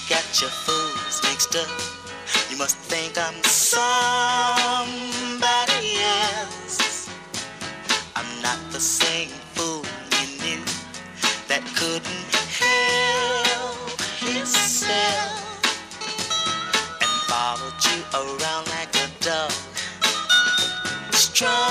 got your fools mixed up. You must think I'm somebody else. I'm not the same fool you knew that couldn't help himself and followed you around like a dog. Strong